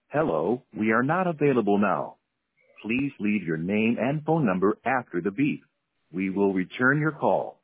Hello, we are not available now. Please leave your name and phone number after the beep. We will return your call.